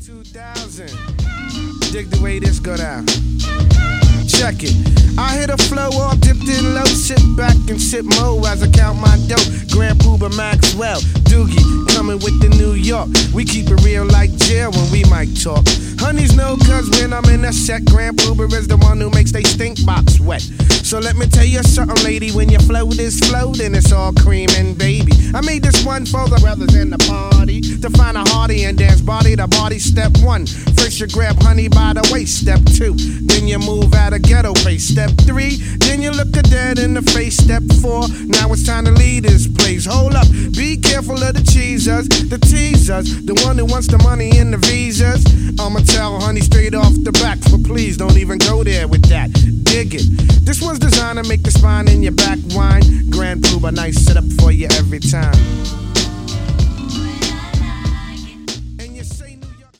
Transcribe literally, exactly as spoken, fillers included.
two thousand. Dig the way this go down. Check it. I hit a flow all dipped in low. Sit back and sip mo as I count my dough. Grand Puba Maxwell, Doogie, coming with the New York. We keep it real like jail when we might talk. Honeys know cause when I'm in a set, Grand Puba is the one who makes they stink box wet. So let me tell you something, lady, when your float is floating, it's all cream and baby. I made this one for the brothers in the party to find a hearty and dance body to body. Step one, first you grab honey by the waist. Step two, then you move out of ghetto pace. Step three, then you look her dead in the face. Step four, now it's time to leave this place. Hold up, be careful of the cheesers, the teasers, the one who wants the money and the visas. I'ma tell honey straight off the back, but please don't even go there with that. Dig it. This one's designed to make the spine in your back whine. Grand Puba, nice setup for you every time.